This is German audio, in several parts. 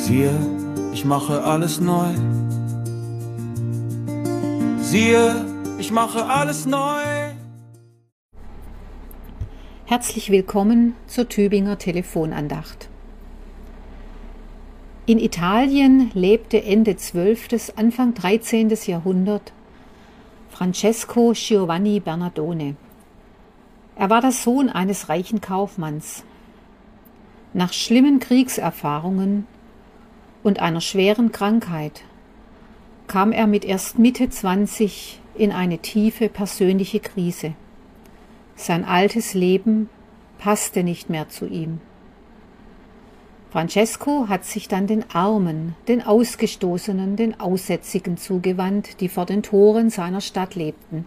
Siehe, ich mache alles neu. Siehe, ich mache alles neu. Herzlich willkommen zur Tübinger Telefonandacht. In Italien lebte Ende 12., Anfang 13. Jahrhundert Francesco Giovanni Bernardone. Er war der Sohn eines reichen Kaufmanns. Nach schlimmen Kriegserfahrungen und einer schweren Krankheit kam er mit erst Mitte 20 in eine tiefe persönliche Krise. Sein altes Leben passte nicht mehr zu ihm. Francesco hat sich dann den Armen, den Ausgestoßenen, den Aussätzigen zugewandt, die vor den Toren seiner Stadt lebten.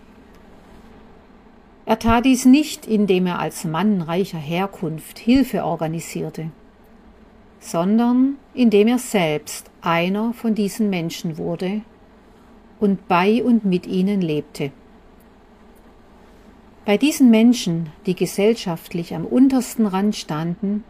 Er tat dies nicht, indem er als Mann reicher Herkunft Hilfe organisierte, sondern indem er selbst einer von diesen Menschen wurde und bei und mit ihnen lebte. Bei diesen Menschen, die gesellschaftlich am untersten Rand standen,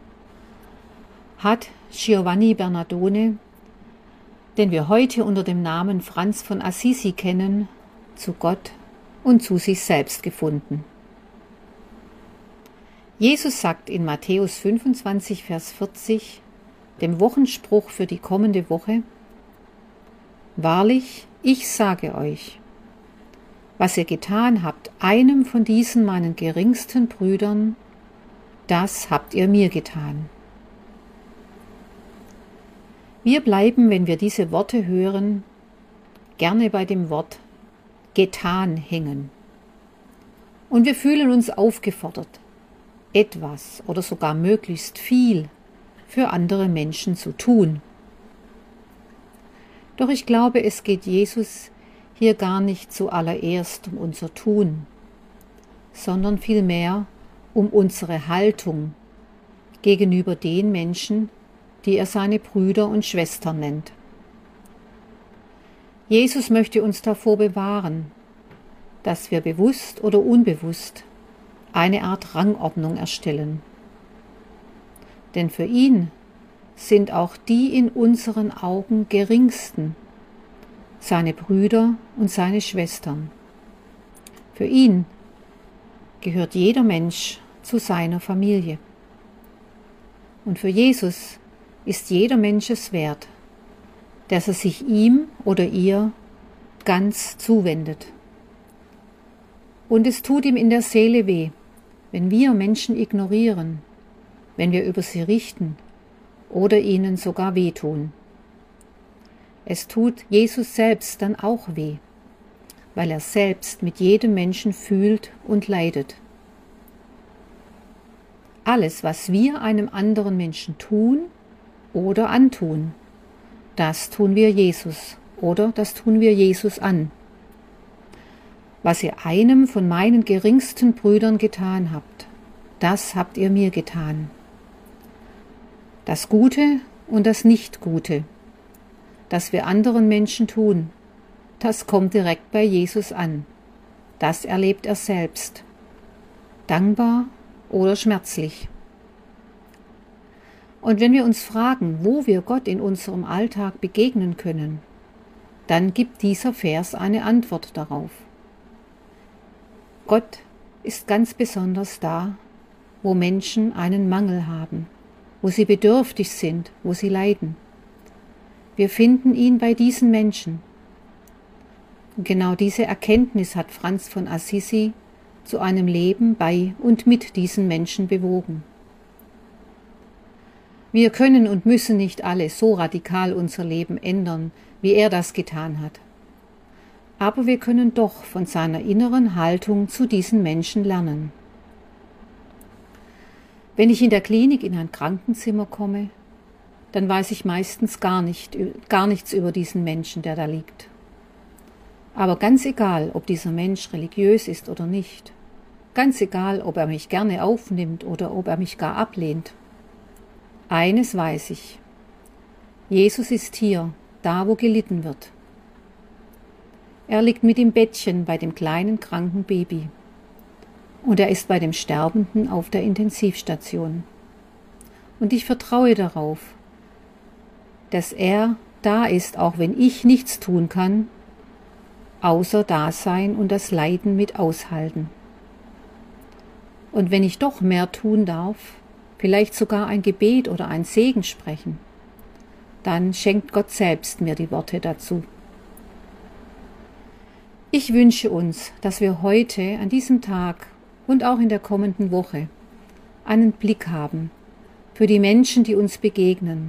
hat Giovanni Bernardone, den wir heute unter dem Namen Franz von Assisi kennen, zu Gott und zu sich selbst gefunden. Jesus sagt in Matthäus 25, Vers 40, dem Wochenspruch für die kommende Woche: Wahrlich, ich sage euch, was ihr getan habt, einem von diesen meinen geringsten Brüdern, das habt ihr mir getan. Wir bleiben, wenn wir diese Worte hören, gerne bei dem Wort getan hängen. Und wir fühlen uns aufgefordert, etwas oder sogar möglichst viel für andere Menschen zu tun. Doch ich glaube, es geht Jesus hier gar nicht zuallererst um unser Tun, sondern vielmehr um unsere Haltung gegenüber den Menschen, die er seine Brüder und Schwestern nennt. Jesus möchte uns davor bewahren, dass wir bewusst oder unbewusst eine Art Rangordnung erstellen. Denn für ihn sind auch die in unseren Augen geringsten seine Brüder und seine Schwestern. Für ihn gehört jeder Mensch zu seiner Familie. Und für Jesus ist jeder Mensch es wert, dass er sich ihm oder ihr ganz zuwendet. Und es tut ihm in der Seele weh, wenn wir Menschen ignorieren, wenn wir über sie richten oder ihnen sogar wehtun. Es tut Jesus selbst dann auch weh, weil er selbst mit jedem Menschen fühlt und leidet. Alles, was wir einem anderen Menschen tun oder antun, das tun wir Jesus oder das tun wir Jesus an. Was ihr einem von meinen geringsten Brüdern getan habt, das habt ihr mir getan. Das Gute und das Nicht-Gute, das wir anderen Menschen tun, das kommt direkt bei Jesus an. Das erlebt er selbst, dankbar oder schmerzlich. Und wenn wir uns fragen, wo wir Gott in unserem Alltag begegnen können, dann gibt dieser Vers eine Antwort darauf. Gott ist ganz besonders da, wo Menschen einen Mangel haben, wo sie bedürftig sind, wo sie leiden. Wir finden ihn bei diesen Menschen. Und genau diese Erkenntnis hat Franz von Assisi zu einem Leben bei und mit diesen Menschen bewogen. Wir können und müssen nicht alle so radikal unser Leben ändern, wie er das getan hat. Aber wir können doch von seiner inneren Haltung zu diesen Menschen lernen. Wenn ich in der Klinik in ein Krankenzimmer komme, dann weiß ich meistens gar nichts über diesen Menschen, der da liegt. Aber ganz egal, ob dieser Mensch religiös ist oder nicht, ganz egal, ob er mich gerne aufnimmt oder ob er mich gar ablehnt, eines weiß ich: Jesus ist hier, da wo gelitten wird. Er liegt mit im Bettchen bei dem kleinen kranken Baby. Und er ist bei dem Sterbenden auf der Intensivstation. Und ich vertraue darauf, dass er da ist, auch wenn ich nichts tun kann, außer Dasein und das Leiden mit aushalten. Und wenn ich doch mehr tun darf, vielleicht sogar ein Gebet oder ein Segen sprechen, dann schenkt Gott selbst mir die Worte dazu. Ich wünsche uns, dass wir heute, an diesem Tag und auch in der kommenden Woche, einen Blick haben für die Menschen, die uns begegnen.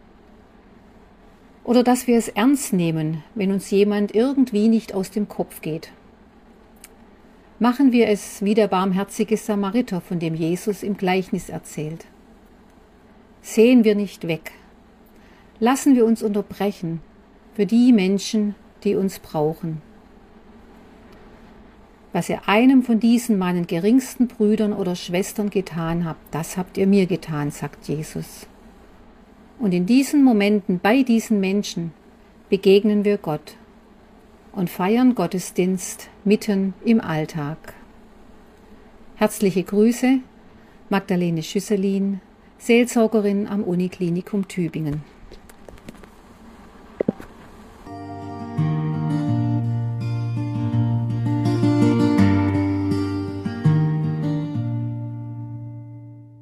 Oder dass wir es ernst nehmen, wenn uns jemand irgendwie nicht aus dem Kopf geht. Machen wir es wie der barmherzige Samariter, von dem Jesus im Gleichnis erzählt. Sehen wir nicht weg. Lassen wir uns unterbrechen für die Menschen, die uns brauchen. Was ihr einem von diesen meinen geringsten Brüdern oder Schwestern getan habt, das habt ihr mir getan, sagt Jesus. Und in diesen Momenten, bei diesen Menschen, begegnen wir Gott und feiern Gottesdienst mitten im Alltag. Herzliche Grüße, Magdalene Schüsselin, Seelsorgerin am Uniklinikum Tübingen.